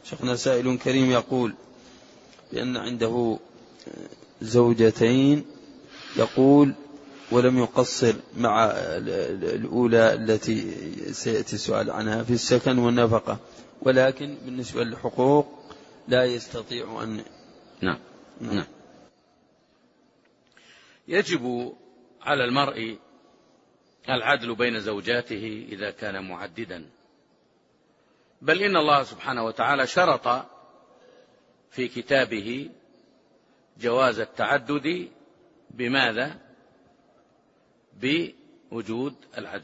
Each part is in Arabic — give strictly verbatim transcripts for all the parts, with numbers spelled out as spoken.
شيخنا سائل كريم يقول بأن عنده زوجتين، يقول ولم يقصر مع الأولى التي سيأتي السؤال عنها في السكن والنفقة، ولكن بالنسبة للحقوق لا يستطيع أن. نعم. نعم. يجب على المرء العدل بين زوجاته إذا كان معددا، بل إن الله سبحانه وتعالى شرط في كتابه جواز التعدد بماذا؟ بوجود العدل،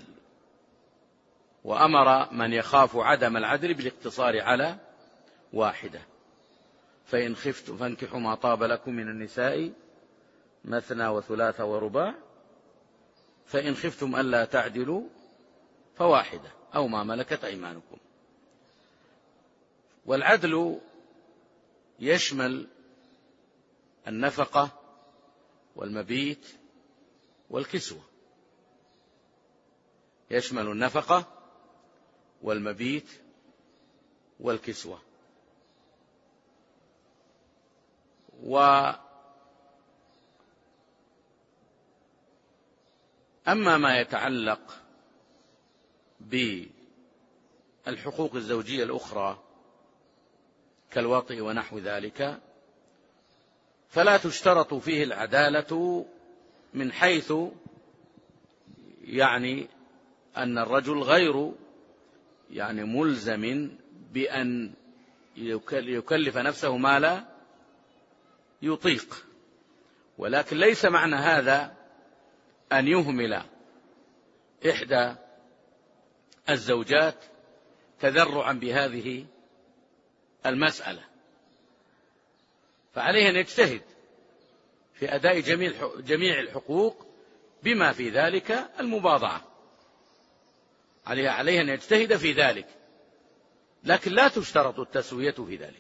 وأمر من يخاف عدم العدل بالاقتصار على واحدة، فإن خفتم فانكحوا ما طاب لكم من النساء مثنى وثلاث ورباع، فإن خفتم ألا تعدلوا فواحدة أو ما ملكت أيمانكم. والعدل يشمل النفقة والمبيت والكسوة، يشمل النفقة والمبيت والكسوة. وأما ما يتعلق بالحقوق الزوجية الأخرى كالوطئ ونحو ذلك فلا تشترط فيه العدالة، من حيث يعني أن الرجل غير يعني ملزم بأن يكلف نفسه ما لا يطيق، ولكن ليس معنى هذا أن يهمل إحدى الزوجات تذرعا بهذه المسألة، فعليه أن يجتهد في أداء جميع الحقوق بما في ذلك المباضعة، عليه أن يجتهد في ذلك، لكن لا تشترط التسوية في ذلك.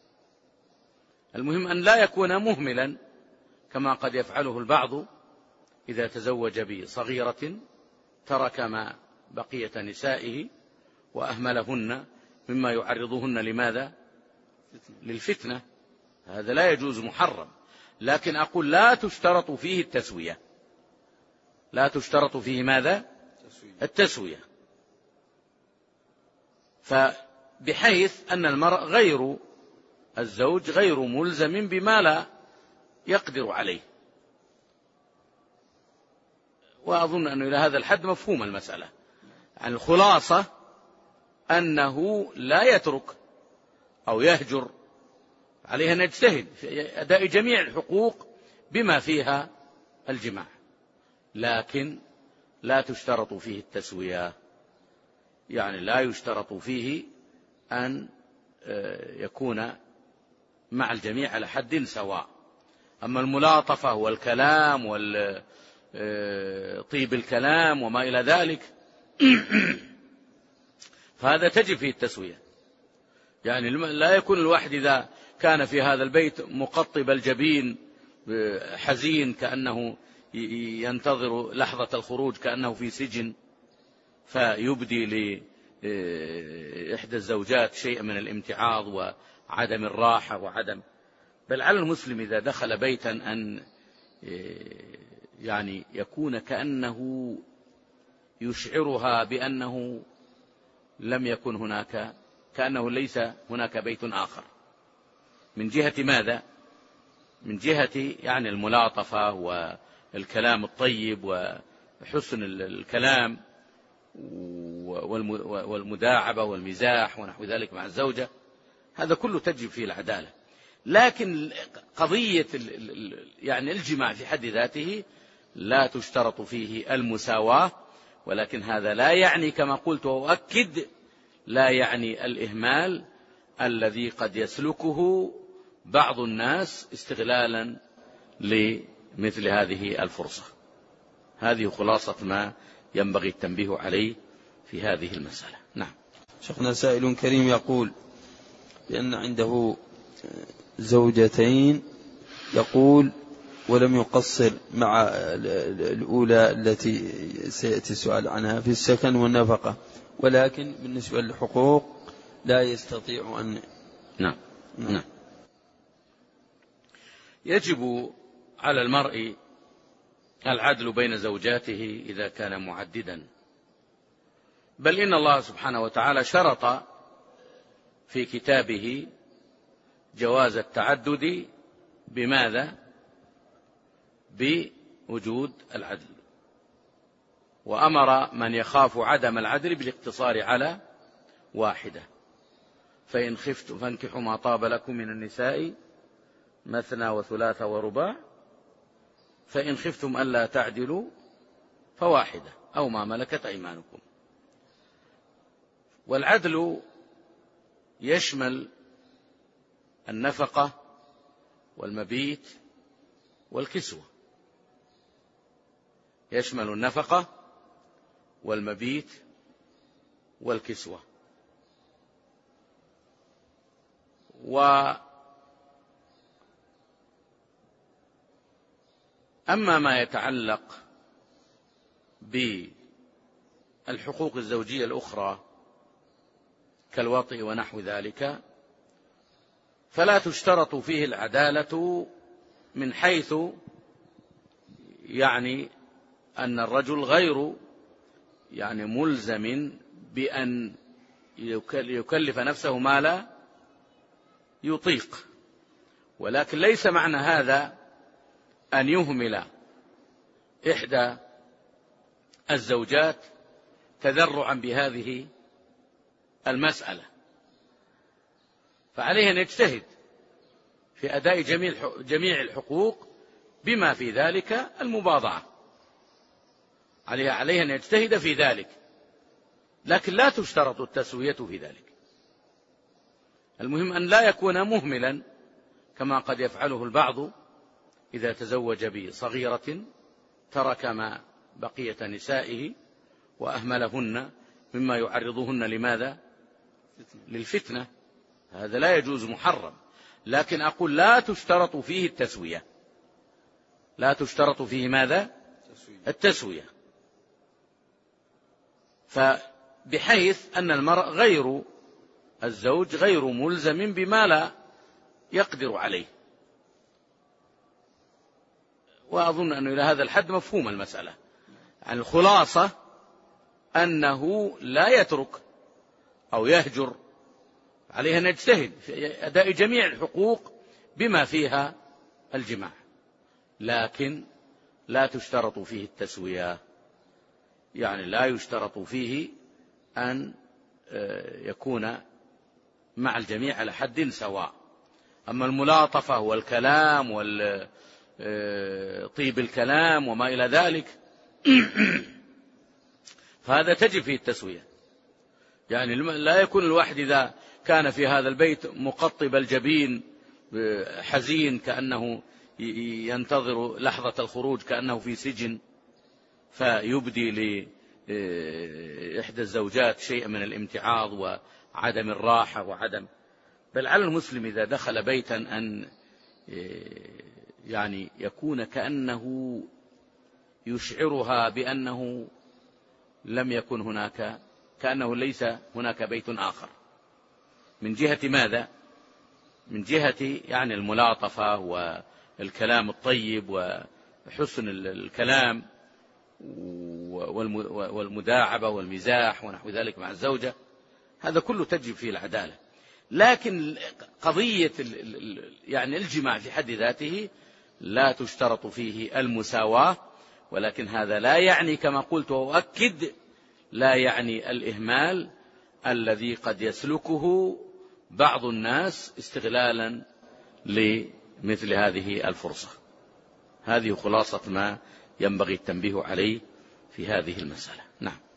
المهم أن لا يكون مهملا كما قد يفعله البعض إذا تزوج بصغيرة ترك ما بقية نسائه وأهملهن مما يعرضهن لماذا؟ للفتنة. هذا لا يجوز، محرم. لكن أقول لا تشترط فيه التسوية، لا تشترط فيه ماذا؟ التسوية، فبحيث أن المرء غير الزوج غير ملزم بما لا يقدر عليه. وأظن أنه إلى هذا الحد مفهوم المسألة. يعني الخلاصة أنه لا يترك أو يهجر، عليه أن يجتهد في أداء جميع الحقوق بما فيها الجماع، لكن لا تشترط فيه التسوية، يعني لا يشترط فيه أن يكون مع الجميع على حد سواء. أما الملاطفة والكلام والطيب الكلام وما إلى ذلك فهذا تجب فيه التسوية. يعني لا يكون الواحد إذا كان في هذا البيت مقطب الجبين حزين كأنه ينتظر لحظة الخروج كأنه في سجن، فيبدي لإحدى الزوجات شيء من الامتعاض وعدم الراحة وعدم. بل على المسلم إذا دخل بيتا أن يعني يكون كأنه يشعرها بأنه لم يكن هناك، كأنه ليس هناك بيت آخر، من جهة ماذا؟ من جهة يعني الملاطفة والكلام الطيب وحسن الكلام والمداعبة والمزاح ونحو ذلك مع الزوجة، هذا كله تجب فيه العدالة. لكن قضية يعني الجماع في حد ذاته لا تشترط فيه المساواة، ولكن هذا لا يعني كما قلت وأؤكد لا يعني الإهمال الذي قد يسلكه بعض الناس استغلالا لمثل هذه الفرصة. هذه خلاصة ما ينبغي التنبيه عليه في هذه المسألة. نعم. شيخنا سائل كريم يقول بأن عنده زوجتين، يقول ولم يقصر مع الأولى التي سيأتي السؤال عنها في السكن والنفقة، ولكن بالنسبة للحقوق لا يستطيع أن نعم. نعم. يجب على المرء العدل بين زوجاته إذا كان معددا، بل إن الله سبحانه وتعالى شرط في كتابه جواز التعدد بماذا؟ بوجود العدل، وأمر من يخاف عدم العدل بالاقتصار على واحدة، فإن خفتم فانكحوا ما طاب لكم من النساء مثنى وثلاث ورباع، فإن خفتم ألا تعدلوا فواحدة أو ما ملكت أيمانكم. والعدل يشمل النفقة والمبيت والكسوة، يشمل النفقة والمبيت والكسوة. وأما ما يتعلق بالحقوق الزوجية الأخرى كالوطء ونحو ذلك فلا تشترط فيه العدالة، من حيث يعني أن الرجل غير يعني ملزم بأن يكلف نفسه ما لا يطيق، ولكن ليس معنى هذا أن يهمل إحدى الزوجات تذرعا بهذه المسألة، فعليه أن يجتهد في أداء جميع الحقوق بما في ذلك المباضعة، عليه أن يجتهد في ذلك، لكن لا تشترط التسوية في ذلك. المهم أن لا يكون مهملا كما قد يفعله البعض إذا تزوج بصغيرة ترك ما بقية نسائه وأهملهن مما يعرضهن لماذا؟ للفتنة. هذا لا يجوز، محرم. لكن أقول لا تشترط فيه التسوية، لا تشترط فيه ماذا؟ التسوية، فبحيث أن المرء غير الزوج غير ملزم بما لا يقدر عليه. وأظن أنه إلى هذا الحد مفهوم المسألة. يعني الخلاصة أنه لا يترك أو يهجر، عليه أن يجتهد في أداء جميع الحقوق بما فيها الجماع، لكن لا تشترط فيه التسوية، يعني لا يشترط فيه أن يكون مع الجميع على حد سواء. أما الملاطفة والكلام والطيب الكلام وما إلى ذلك فهذا تجب فيه التسوية. يعني لا يكون الواحد إذا كان في هذا البيت مقطب الجبين حزين كأنه ينتظر لحظة الخروج كأنه في سجن، فيبدي لإحدى الزوجات شيء من الامتعاض وعدم الراحة وعدم. بل على المسلم إذا دخل بيتا أن يعني يكون كأنه يشعرها بأنه لم يكن هناك، كأنه ليس هناك بيت آخر، من جهة ماذا؟ من جهة يعني الملاطفة والكلام الطيب وحسن الكلام والمداعبة والمزاح ونحو ذلك مع الزوجة، هذا كله تجب فيه العدالة. لكن قضية يعني الجماع في حد ذاته لا تشترط فيه المساواة، ولكن هذا لا يعني كما قلت وأؤكد لا يعني الإهمال الذي قد يسلكه بعض الناس استغلالا لمثل هذه الفرصة. هذه خلاصة ما ينبغي التنبيه عليه في هذه المسألة. نعم.